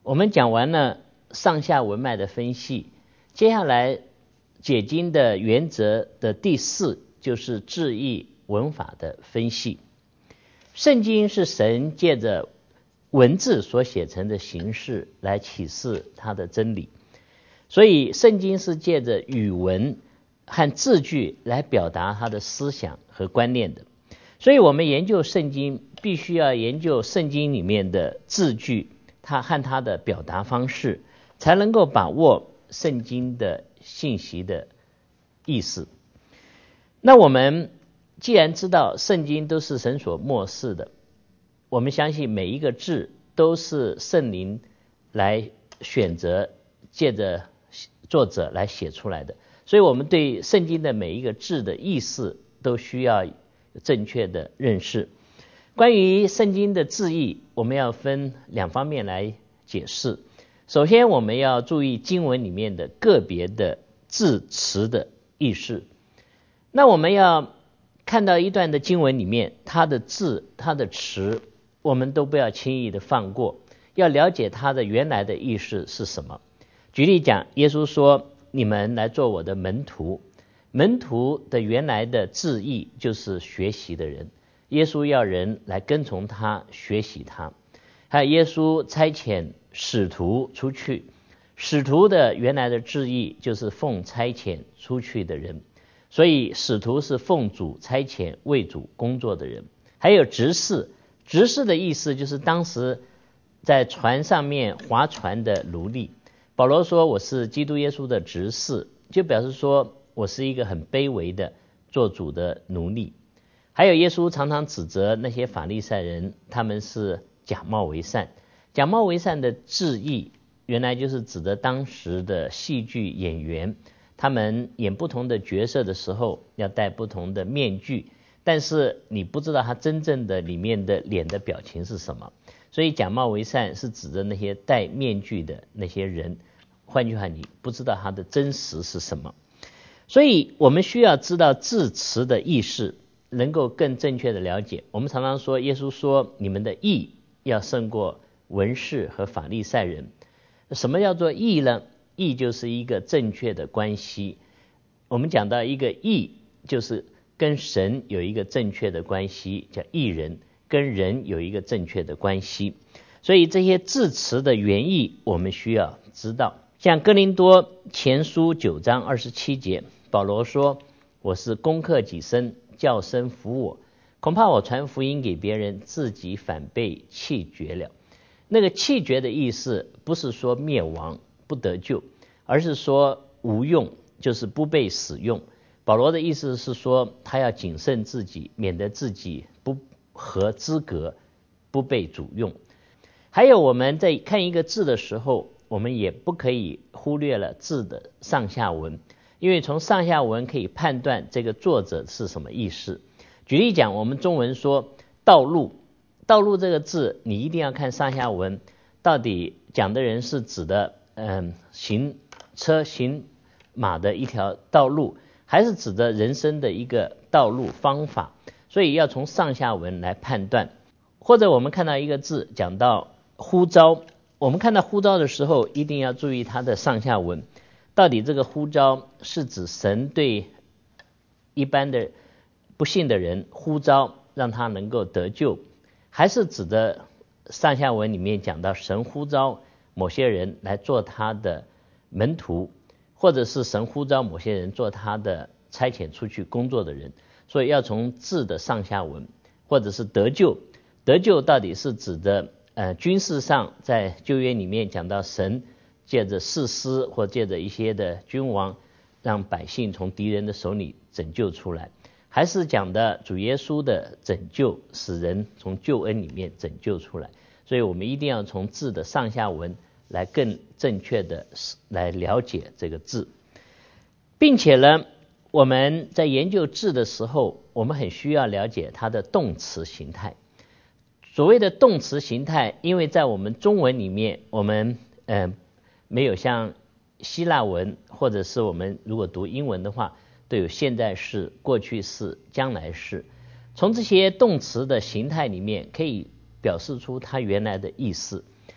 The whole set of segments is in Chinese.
我们讲完了上下文脉的分析，接下来解经的原则的第4就是字义文法的分析。圣经是神借着文字所写成的形式来启示他的真理，所以圣经是借着语文和字句来表达他的思想和观念的。所以我们研究圣经必须要研究圣经里面的字句，它和它的表达方式，才能够把握圣经的信息的意思。那我们既然知道圣经都是神所默示的，我们相信每一个字都是圣灵来选择，借着作者来写出来的，所以我们对圣经的每一个字的意思都需要正确的认识。关于圣经的字义，我们要分2方面来解释。首先我们要注意经文里面的个别的字词的意思。那我们要看到一段的经文里面，它的字它的词我们都不要轻易的放过，要了解它的原来的意思是什么。举例讲，耶稣说你们来做我的门徒，门徒的原来的字义就是学习的人，耶稣要人来跟从他学习他。还有耶稣差遣使徒出去，使徒的原来的字义就是奉差遣出去的人，所以使徒是奉主差遣为主工作的人。还有执事，执事的意思就是当时在船上面划船的奴隶。保罗说我是基督耶稣的执事，就表示说我是一个很卑微的做主的奴隶。还有耶稣常常指责那些法利赛人，他们是假冒为善。假冒为善的字义原来就是指的当时的戏剧演员，他们演不同的角色的时候要戴不同的面具，但是你不知道他真正的里面的脸的表情是什么，所以假冒为善是指的那些戴面具的那些人，换句话你不知道他的真实是什么。所以我们需要知道字词的意思，能够更正确的了解。我们常常说耶稣说你们的义要胜过文士和法利赛人。什么叫做义呢？义就是一个正确的关系。我们讲到一个义，就是跟神有一个正确的关系，叫义人，跟人有一个正确的关系。所以这些字词的原意我们需要知道。像哥林多前书9章27节，保罗说我是攻克己身，叫身服我，恐怕我传福音给别人，自己反被弃绝了。那个弃绝的意思不是说灭亡不得救，而是说无用，就是不被使用。保罗的意思是说他要谨慎自己，免得自己不合资格，不被主用。还有我们在看一个字的时候，我们也不可以忽略了字的上下文，因为从上下文可以判断这个作者是什么意思。举例讲，我们中文说道路，道路这个字你一定要看上下文，到底讲的人是指的行车行马的一条道路，还是指的人生的一个道路方法，所以要从上下文来判断。或者我们看到一个字讲到呼召，我们看到呼召的时候一定要注意它的上下文，到底这个呼召是指神对一般的不信的人呼召让他能够得救，还是指的上下文里面讲到神呼召某些人来做他的门徒，或者是神呼召某些人做他的差遣出去工作的人。所以要从字的上下文。或者是得救，得救到底是指的军事上，在旧约里面讲到神借着士师或借着一些的君王让百姓从敌人的手里拯救出来，还是讲的主耶稣的拯救，使人从救恩里面拯救出来。所以我们一定要从字的上下文来更正确的来了解这个字。并且呢，我们在研究字的时候，我们很需要了解它的动词形态。所谓的动词形态，因为在我们中文里面，我们没有像希腊文，或者是我们如果读英文的话，都有现在式、过去式、将来式。从这些动词的形态里面，可以表示出它原来的意思。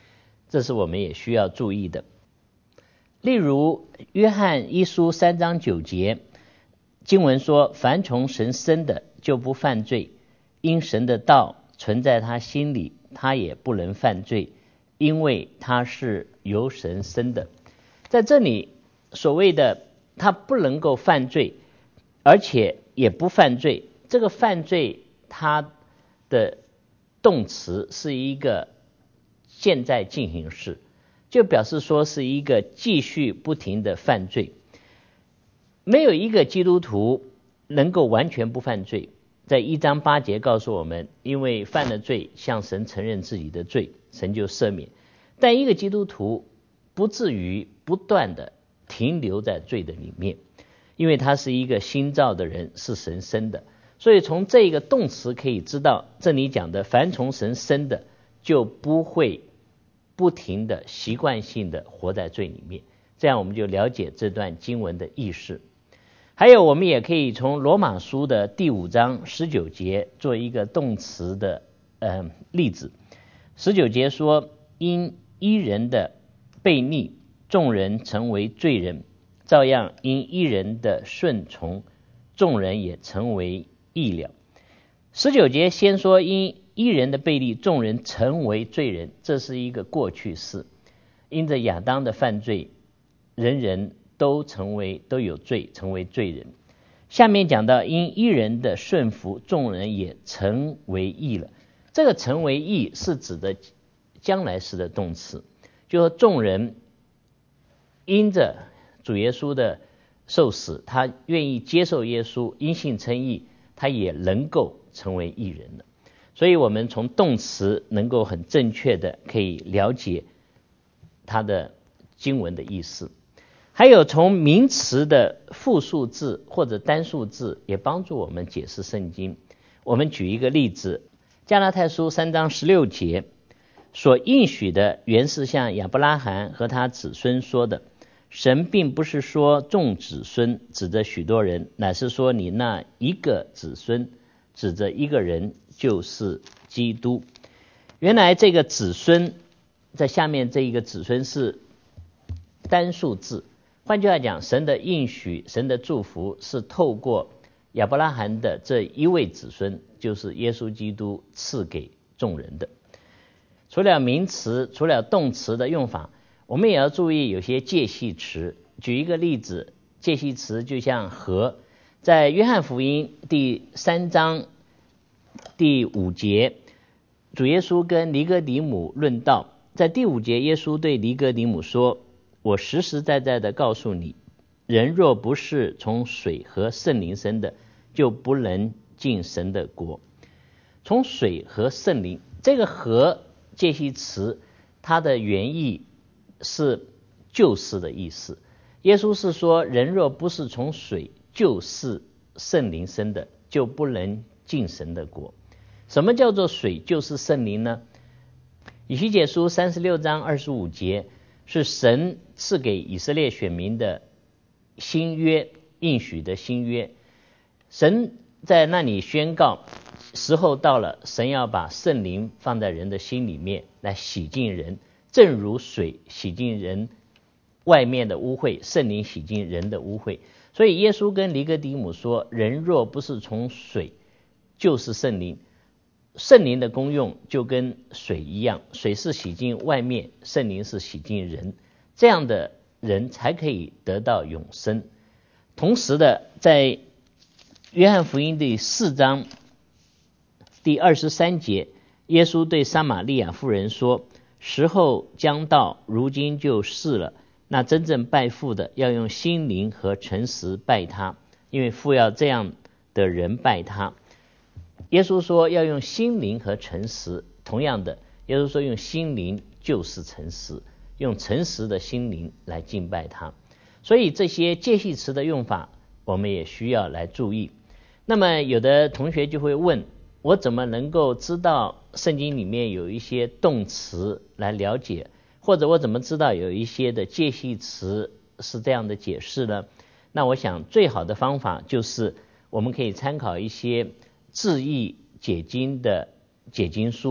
这是我们也需要注意的。例如约翰一书3章9节，经文说，凡从神生的就不犯罪，因神的道存在他心里，他也不能犯罪，因为他是由神生的。在这里所谓的他不能够犯罪，而且也不犯罪，这个犯罪它的动词是一个现在进行式，就表示说是一个继续不停的犯罪。没有一个基督徒能够完全不犯罪，在1章8节告诉我们，因为犯了罪向神承认自己的罪，神就赦免。但一个基督徒不至于不断的停留在罪的里面，因为他是一个新造的人，是神生的。所以从这个动词可以知道，这里讲的凡从神生的就不会不停的习惯性的活在罪里面。这样我们就了解这段经文的意思。还有我们也可以从罗马书的第5章19节做一个动词的例子。19节说，因一人的悖逆，众人成为罪人，照样因一人的顺从，众人也成为义了。19节先说因一人的悖逆，众人成为罪人，这是一个过去式。因着亚当的犯罪，人人都有罪，成为罪人。下面讲到因一人的顺服，众人也成为义了。这个成为义是指的将来时的动词，就说众人因着主耶稣的受死，他愿意接受耶稣，因信称义，他也能够成为义人了。所以我们从动词能够很正确的可以了解它的经文的意思。还有从名词的复数字或者单数字也帮助我们解释圣经。我们举一个例子，加拉太书3章16节所应许的原是像亚伯拉罕和他子孙说的，神并不是说众子孙指着许多人，乃是说你那一个子孙指着一个人，就是基督。原来这个子孙在下面这一个子孙是单数字，换句话讲，神的应许，神的祝福是透过亚伯拉罕的这一位子孙，就是耶稣基督赐给众人的。除了名词，除了动词的用法，我们也要注意有些介系词。举一个例子，介系词就像和，在约翰福音第3章第5节，主耶稣跟尼哥底母论道，在第5节，耶稣对尼哥底母说，我实实在在的告诉你，人若不是从水和圣灵生的，就不能进神的国。从水和圣灵，这个和介系词它的原意是就是的意思。耶稣是说，人若不是从水就是圣灵生的，就不能进神的国。什么叫做水就是圣灵呢？以西结书36章25节是神赐给以色列选民的新约，应许的新约。神在那里宣告，时候到了，神要把圣灵放在人的心里面来洗净人，正如水洗净人外面的污秽，圣灵洗净人的污秽。所以耶稣跟尼哥底母说，人若不是从水就是圣灵。圣灵的功用就跟水一样，水是洗净外面，圣灵是洗净人，这样的人才可以得到永生。同时的，在约翰福音第4章第23节，耶稣对撒玛利亚妇人说，时候将到，如今就是了，那真正拜父的要用心灵和诚实拜他，因为父要这样的人拜他。耶稣说要用心灵和诚实，同样的，耶稣说用心灵就是诚实，用诚实的心灵来敬拜他。所以这些介系词的用法我们也需要来注意。那么有的同学就会问，我怎么能够知道圣经里面有一些动词来了解，或者我怎么知道有一些的介系词是这样的解释呢？那我想最好的方法就是我们可以参考一些字义解经的解经书，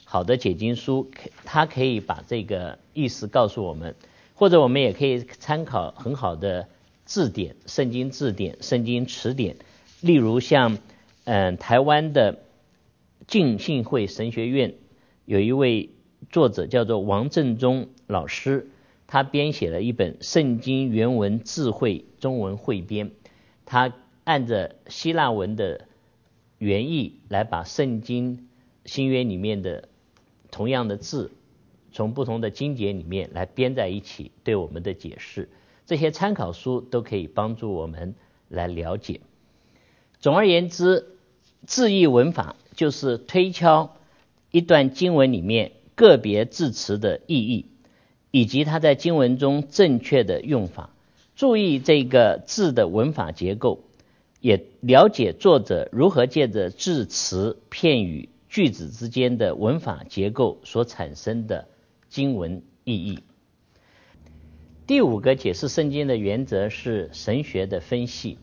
好的解经书，它可以把这个意思告诉我们，或者我们也可以参考很好的字典，圣经字典、圣经词典，例如像台湾的浸信会神学院有一位作者叫做王正中老师，他编写了一本《圣经原文智慧中文汇编》，他按着希腊文的原意来把圣经新约里面的同样的字从不同的经节里面来编在一起，对我们的解释，这些参考书都可以帮助我们来了解。总而言之，字义文法就是推敲一段经文里面个别字词的意义，以及它在经文中正确的用法，注意这个字的文法结构，也了解作者如何借着字词、片语、句子之间的文法结构所产生的经文意义。第五个解释圣经的原则是神学的分析，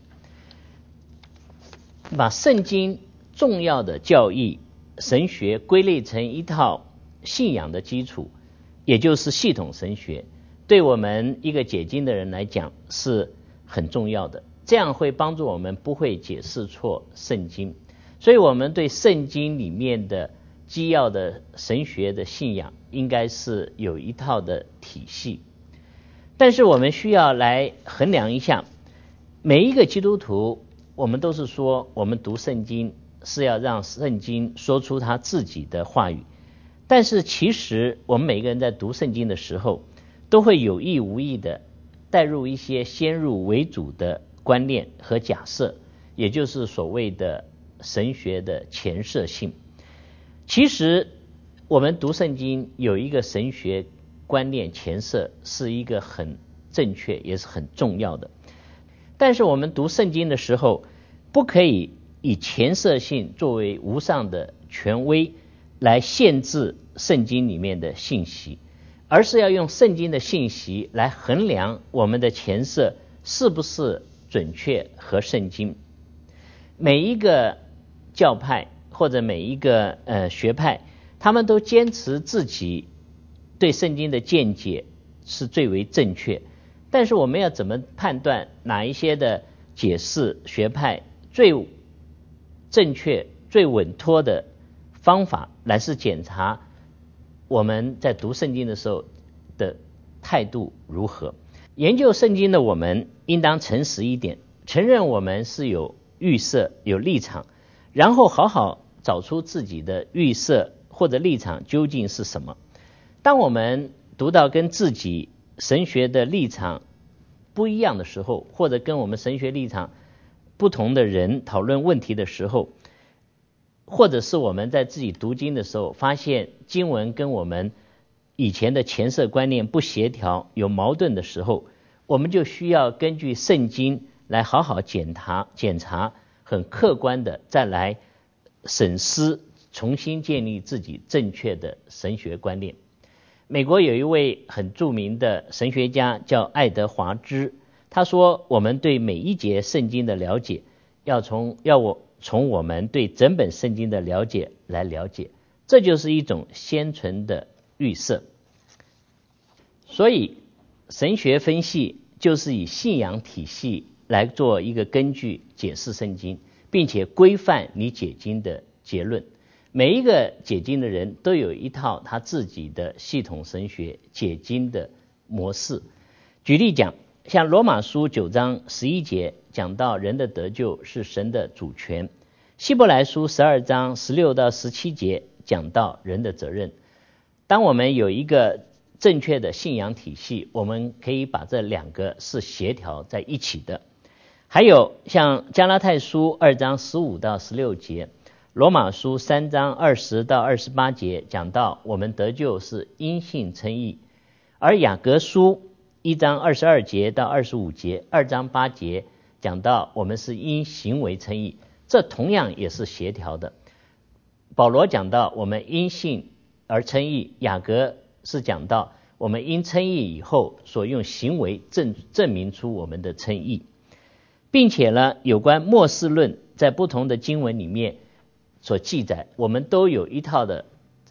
把圣经重要的教义神学归类成一套信仰的基础，也就是系统神学，对我们一个解经的人来讲是很重要的，这样会帮助我们不会解释错圣经。所以我们对圣经里面的基要的神学的信仰应该是有一套的体系。但是我们需要来衡量一下，每一个基督徒，我们都是说我们读圣经是要让圣经说出他自己的话语，但是其实我们每个人在读圣经的时候都会有意无意的带入一些先入为主的观念和假设，也就是所谓的神学的前设性。其实我们读圣经有一个神学观念前设是一个很正确也是很重要的，但是我们读圣经的时候不可以以前设性作为无上的权威来限制圣经里面的信息，而是要用圣经的信息来衡量我们的前设是不是准确和圣经。每一个教派或者每一个学派，他们都坚持自己对圣经的见解是最为正确，但是我们要怎么判断哪一些的解释学派最正确最稳妥的方法来是检查我们在读圣经的时候的态度如何。研究圣经的我们应当诚实一点，承认我们是有预设有立场，然后好好找出自己的预设或者立场究竟是什么。当我们读到跟自己神学的立场不一样的时候，或者跟我们神学立场不同的人讨论问题的时候，或者是我们在自己读经的时候发现经文跟我们以前的前设观念不协调有矛盾的时候，我们就需要根据圣经来好好检查，很客观的再来审思，重新建立自己正确的神学观念。美国有一位很著名的神学家叫爱德华兹，他说我们对每一节圣经的了解要从我们对整本圣经的了解来了解，这就是一种先存的预设。所以神学分析就是以信仰体系来做一个根据解释圣经，并且规范你解经的结论。每一个解经的人都有一套他自己的系统神学解经的模式。举例讲，像罗马书9章11节讲到人的得救是神的主权，希伯来书12章16到17节讲到人的责任。当我们有一个正确的信仰体系，我们可以把这两个是协调在一起的。还有像加拉太书2章15到16节，罗马书3章20到28节讲到我们得救是因信称义，而雅各书1章22节到25节2章8节讲到我们是因行为称义，这同样也是协调的。保罗讲到我们因信而称义，雅各是讲到我们因称义以后所用行为证明出我们的称义，并且呢，有关末世论在不同的经文里面所记载，我们都有一套的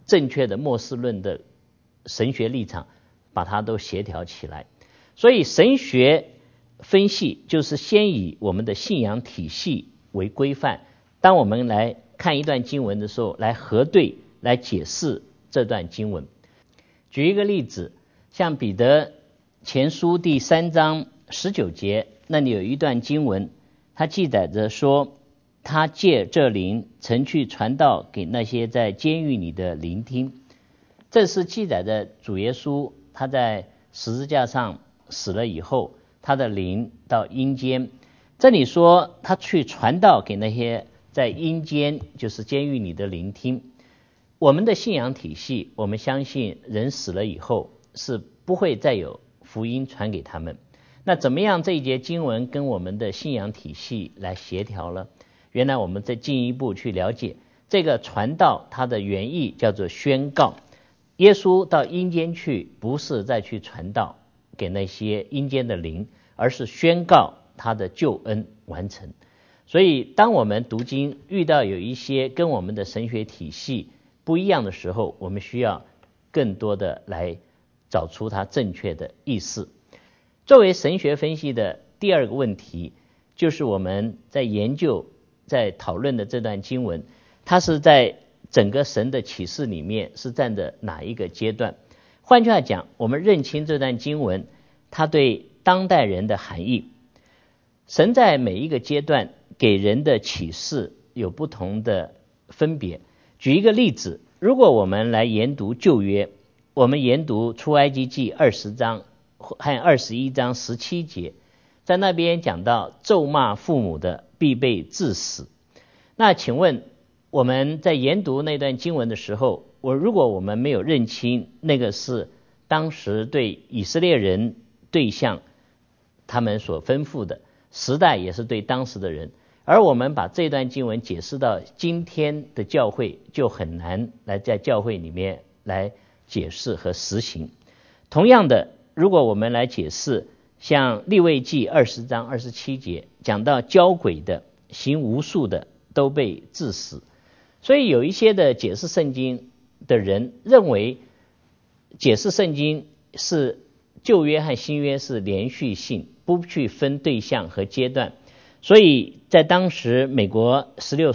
正确的末世论的神学立场，把它都协调起来。所以神学分析就是先以我们的信仰体系为规范，当我们来看一段经文的时候，来核对，来解释这段经文。举一个例子，像彼得前书第3章19节，那里有一段经文，它记载着说，他借这灵曾去传道给那些在监狱里的聆听。这是记载着主耶稣他在十字架上死了以后，他的灵到阴间。这里说他去传道给那些在阴间，就是监狱里的聆听。我们的信仰体系，我们相信人死了以后是不会再有福音传给他们。那怎么样这一节经文跟我们的信仰体系来协调呢？原来我们再进一步去了解，这个传道它的原意叫做宣告。耶稣到阴间去，不是再去传道给那些阴间的灵，而是宣告他的救恩完成。所以当我们读经遇到有一些跟我们的神学体系不一样的时候，我们需要更多的来找出它正确的意思。作为神学分析的第二个问题，就是我们在研究在讨论的这段经文，它是在整个神的启示里面是站在哪一个阶段。换句话讲，我们认清这段经文它对当代人的含义。神在每一个阶段给人的启示有不同的分别。举一个例子，如果我们来研读旧约，我们研读出埃及记20章和21章17节，在那边讲到咒骂父母的必被治死。那请问我们在研读那段经文的时候，如果我们没有认清那个是当时对以色列人对象他们所吩咐的，时代也是对当时的人，而我们把这段经文解释到今天的教会，就很难来在教会里面来解释和实行。同样的，如果我们来解释像利未记20章27节讲到交鬼的行无术的都被治死，所以有一些的解释圣经的人认为解释圣经是旧约和新约是连续性，不去分对象和阶段。所以在当时美国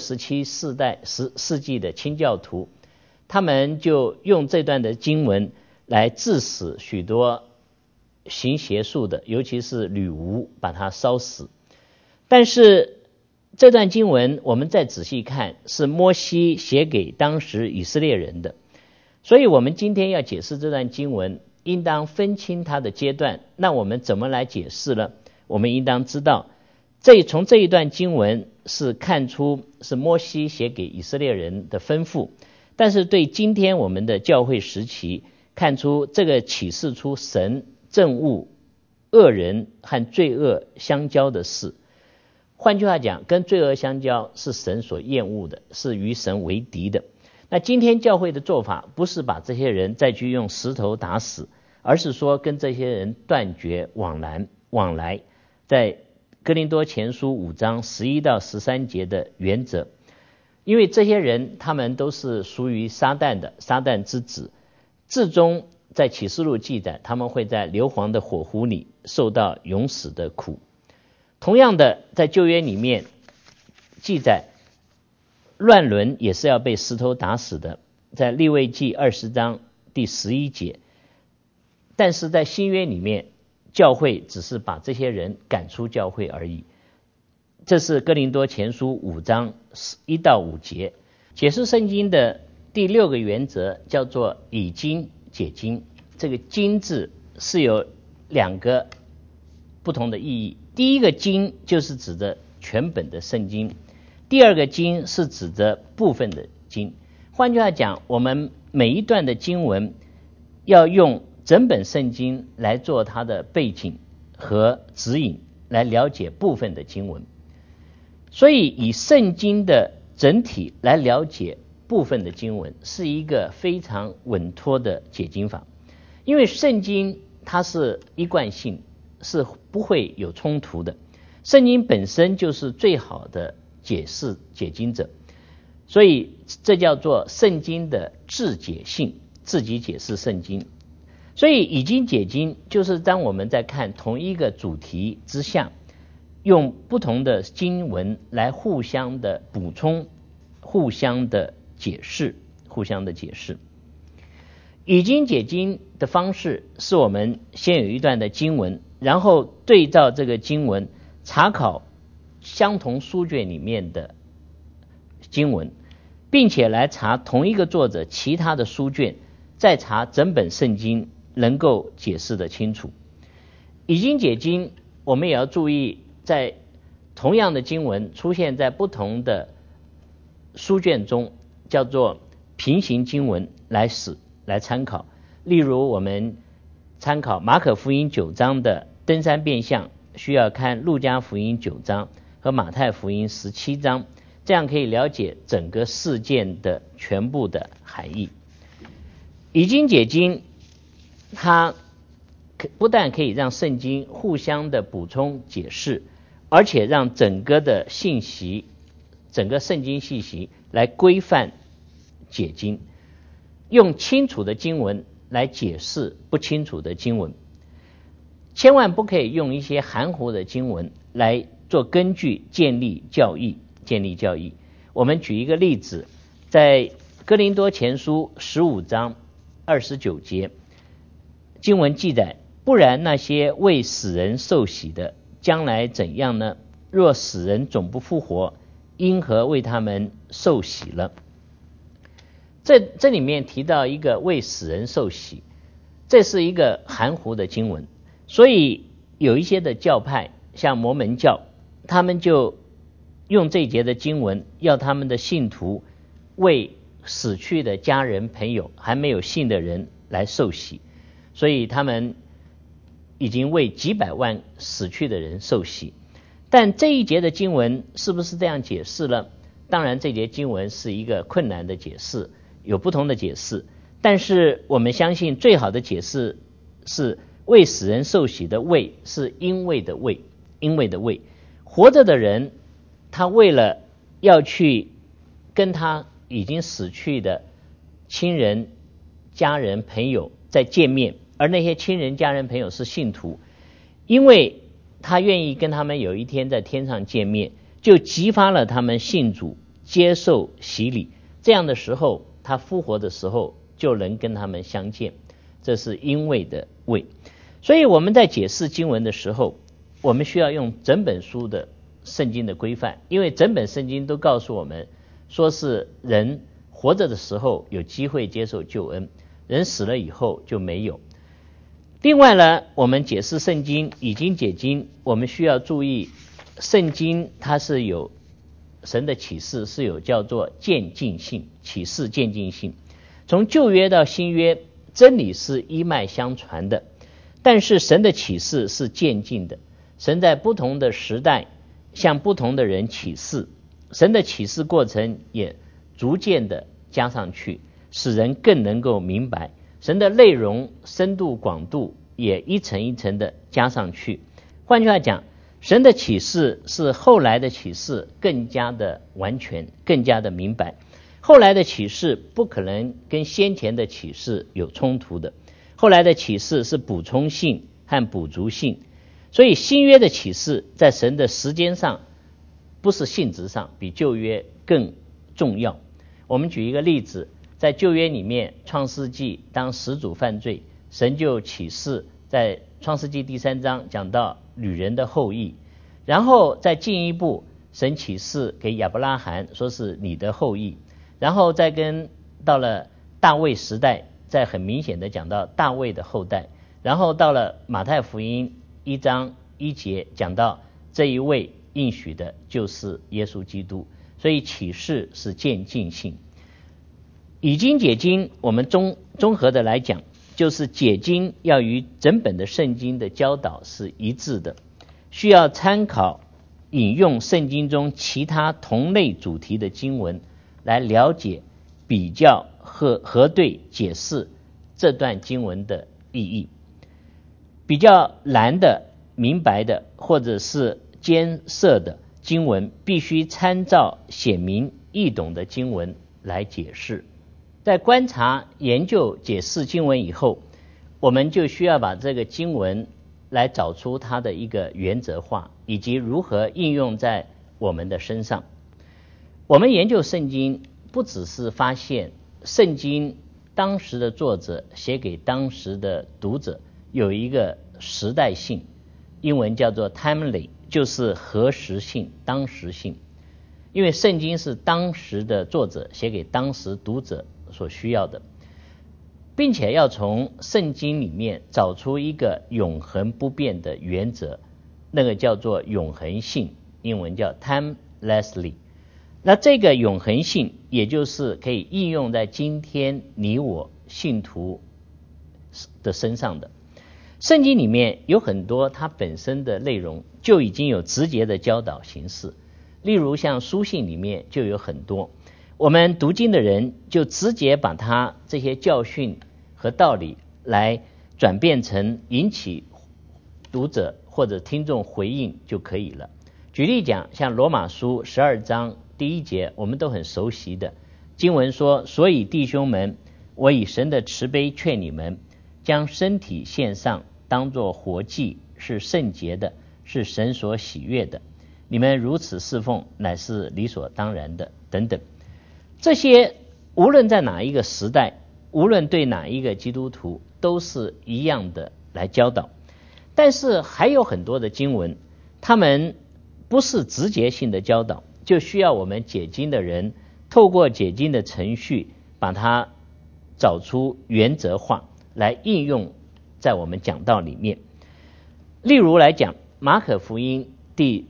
16、17世纪的清教徒，他们就用这段的经文来治死许多行邪术的，尤其是女巫，把它烧死。但是这段经文我们再仔细看，是摩西写给当时以色列人的，所以我们今天要解释这段经文，应当分清它的阶段。那我们怎么来解释呢？我们应当知道，从这一段经文是看出是摩西写给以色列人的吩咐，但是对今天我们的教会时期，看出这个启示出神憎恶恶人和罪恶相交的事。换句话讲，跟罪恶相交是神所厌恶的，是与神为敌的。那今天教会的做法不是把这些人再去用石头打死，而是说跟这些人断绝往来，在哥林多前书5章11到13节的原则。因为这些人他们都是属于撒旦的，撒旦之子，至终在启示录记载他们会在硫磺的火湖里受到永死的苦。同样的，在旧约里面记载乱伦也是要被石头打死的，在利未记20章第11节。但是在新约里面，教会只是把这些人赶出教会而已。这是哥林多前书5章1到5节。解释圣经的第6个原则叫做以经解经。这个经字是有2个不同的意义。第一个经就是指的全本的圣经，第二个经是指的部分的经。换句话讲，我们每一段的经文要用整本圣经来做它的背景和指引，来了解部分的经文。所以以圣经的整体来了解部分的经文，是一个非常稳妥的解经法。因为圣经它是一贯性，是不会有冲突的。圣经本身就是最好的解释解经者。 所以这叫做圣经的自解性，自己解释圣经。所以以经解经就是当我们在看同一个主题之下，用不同的经文来互相的补充，互相的解释。以经解经的方式是我们先有一段的经文，然后对照这个经文查考相同书卷里面的经文，并且来查同一个作者其他的书卷，再查整本圣经，能够解释得清楚。以经解经我们也要注意，在同样的经文出现在不同的书卷中，叫做平行经文来参考。例如我们参考马可福音9章的登山变相，需要看路加福音9章和马太福音17章，这样可以了解整个事件的全部的含义。以经解经它不但可以让圣经互相的补充解释，而且让整个的信息，整个圣经信息来规范解经，用清楚的经文来解释不清楚的经文。千万不可以用一些含糊的经文来做根据建立教义。我们举一个例子，在哥林多前书15章29节，经文记载，不然那些为死人受洗的将来怎样呢？若死人总不复活，因何为他们受洗了？这里面提到一个为死人受洗，这是一个含糊的经文，所以有一些的教派，像摩门教，他们就用这一节的经文，要他们的信徒为死去的家人朋友还没有信的人来受洗，所以他们已经为几百万死去的人受洗。但这一节的经文是不是这样解释了？当然这节经文是一个困难的解释，有不同的解释，但是我们相信最好的解释是为死人受洗的为是因为的为，活着的人他为了要去跟他已经死去的亲人家人朋友再见面，而那些亲人家人朋友是信徒，因为他愿意跟他们有一天在天上见面，就激发了他们信主接受洗礼，这样的时候他复活的时候就能跟他们相见，这是因为的为。所以我们在解释经文的时候，我们需要用整本书的圣经的规范，因为整本圣经都告诉我们说是人活着的时候有机会接受救恩，人死了以后就没有。另外呢，我们解释圣经以经解经，我们需要注意圣经它是有神的启示，是有叫做渐进性，启示渐进性。从旧约到新约，真理是一脉相传的，但是神的启示是渐进的，神在不同的时代向不同的人启示，神的启示过程也逐渐的加上去，使人更能够明白，神的内容深度广度也一层一层的加上去。换句话讲，神的启示是后来的启示更加的完全，更加的明白。后来的启示不可能跟先前的启示有冲突的，后来的启示是补充性和补足性。所以新约的启示在神的时间上，不是性质上，比旧约更重要。我们举一个例子，在旧约里面，创世纪当始祖犯罪，神就启示，在创世纪第3章讲到女人的后裔，然后再进一步，神启示给亚伯拉罕说是你的后裔，然后再跟到了大卫时代，再很明显的讲到大卫的后代，然后到了马太福音1章1节讲到这一位应许的就是耶稣基督，所以启示是渐进性。以经解经，我们综合的来讲，就是解经要与整本的圣经的教导是一致的，需要参考引用圣经中其他同类主题的经文来了解、比较和核对解释这段经文的意义。比较难的、明白的或者是艰涩的经文，必须参照显明易懂的经文来解释。在观察、研究、解释经文以后，我们就需要把这个经文来找出它的一个原则化，以及如何应用在我们的身上。我们研究圣经，不只是发现圣经当时的作者写给当时的读者有一个时代性，英文叫做 timely， 就是合时性、当时性。因为圣经是当时的作者写给当时读者所需要的，并且要从圣经里面找出一个永恒不变的原则，那个叫做永恒性，英文叫 timelessly。 那这个永恒性也就是可以应用在今天你我信徒的身上的。圣经里面有很多它本身的内容就已经有直接的教导形式，例如像书信里面就有很多，我们读经的人就直接把它这些教训和道理来转变成引起读者或者听众回应就可以了。举例讲，像罗马书12章第1节，我们都很熟悉的经文说，所以弟兄们，我以神的慈悲劝你们，将身体献上，当作活祭，是圣洁的，是神所喜悦的，你们如此侍奉，乃是理所当然的，等等。这些无论在哪一个时代，无论对哪一个基督徒，都是一样的来教导。但是还有很多的经文，他们不是直接性的教导，就需要我们解经的人透过解经的程序，把它找出原则化来应用在我们讲道里面。例如来讲，马可福音第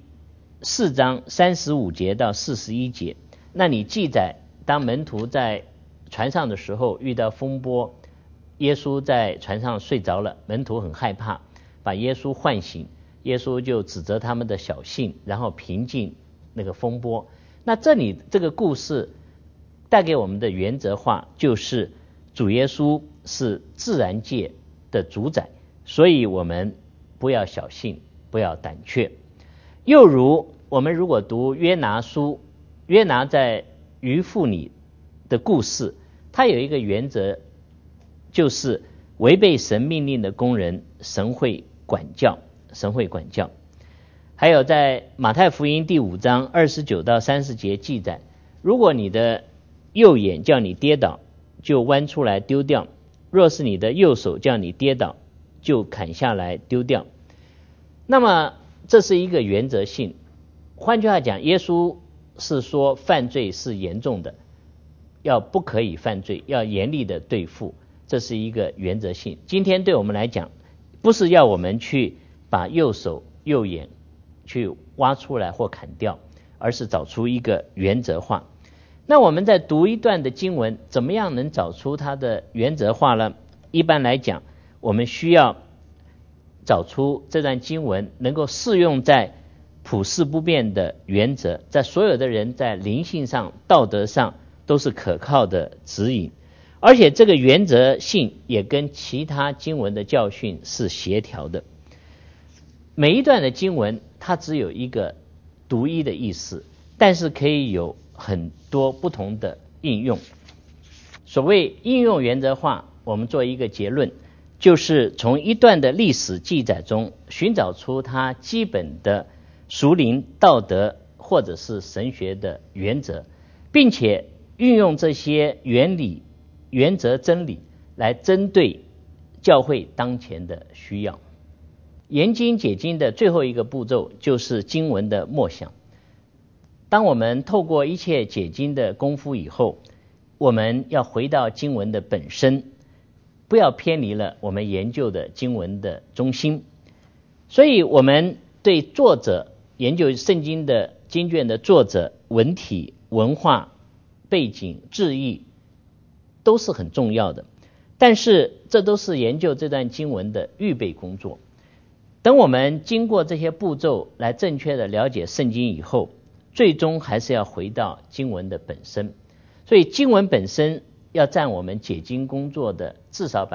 4章35节到41节，那里记载当门徒在船上的时候遇到风波，耶稣在船上睡着了，门徒很害怕，把耶稣唤醒，耶稣就指责他们的小信，然后平静那个风波。那这里这个故事带给我们的原则化就是主耶稣是自然界的主宰，所以我们不要小信，不要胆怯。又如我们如果读约拿书，约拿在鱼腹里的故事，它有一个原则，就是违背神命令的工人，神会管教，神会管教。还有在马太福音第5章29到30节记载，如果你的右眼叫你跌倒，就弯出来丢掉，若是你的右手叫你跌倒，就砍下来丢掉。那么这是一个原则性，换句话讲，耶稣是说犯罪是严重的，要不可以犯罪，要严厉的对付，这是一个原则性。今天对我们来讲，不是要我们去把右手右眼去挖出来或砍掉，而是找出一个原则化。那我们在读一段的经文，怎么样能找出它的原则化呢？一般来讲，我们需要找出这段经文能够适用在普世不变的原则，在所有的人在灵性上、道德上都是可靠的指引，而且这个原则性也跟其他经文的教训是协调的。每一段的经文它只有一个独一的意思，但是可以有很多不同的应用。所谓应用原则化，我们做一个结论，就是从一段的历史记载中寻找出它基本的属灵道德或者是神学的原则，并且运用这些原理、原则、真理来针对教会当前的需要。研经解经的最后一个步骤就是经文的默想。当我们透过一切解经的功夫以后，我们要回到经文的本身，不要偏离了我们研究的经文的中心。所以我们对作者，研究圣经的经卷的作者、文体、文化、背景、志意都是很重要的，但是这都是研究这段经文的预备工作。等我们经过这些步骤来正确的了解圣经以后，最终还是要回到经文的本身。所以经文本身要占我们解经工作的至少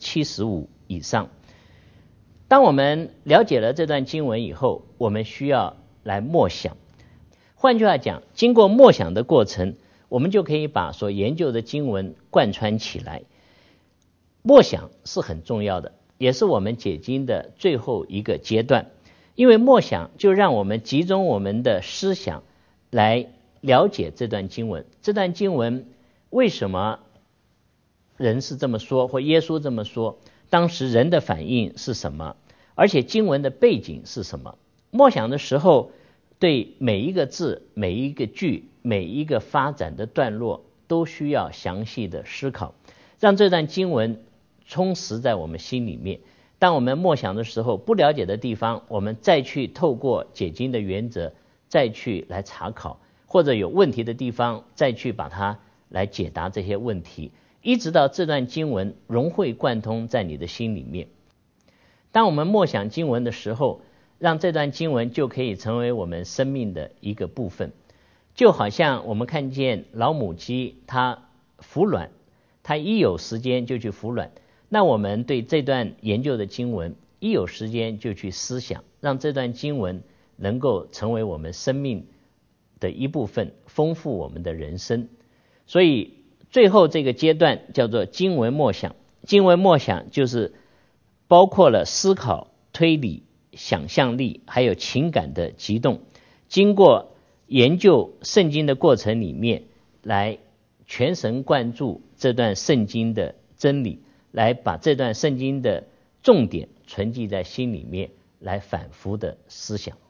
75% 以上。当我们了解了这段经文以后，我们需要来默想。 换句话讲，经过默想的过程，我们就可以把所研究的经文贯穿起来。默想是很重要的，也是我们解经的最后一个阶段，因为默想就让我们集中我们的思想来了解这段经文。这段经文为什么人是这么说，或耶稣这么说，当时人的反应是什么，而且经文的背景是什么。默想的时候，对每一个字、每一个句、每一个发展的段落都需要详细的思考，让这段经文充实在我们心里面。当我们默想的时候，不了解的地方，我们再去透过解经的原则再去来查考，或者有问题的地方再去把它来解答这些问题，一直到这段经文融会贯通在你的心里面。当我们默想经文的时候，让这段经文就可以成为我们生命的一个部分。就好像我们看见老母鸡它孵卵，它一有时间就去孵卵，那我们对这段研究的经文一有时间就去思想，让这段经文能够成为我们生命的一部分，丰富我们的人生。所以最后这个阶段叫做经文默想。经文默想就是包括了思考、推理、想象力还有情感的激动，经过研究圣经的过程里面，来全神贯注这段圣经的真理，来把这段圣经的重点存记在心里面，来反复的思想。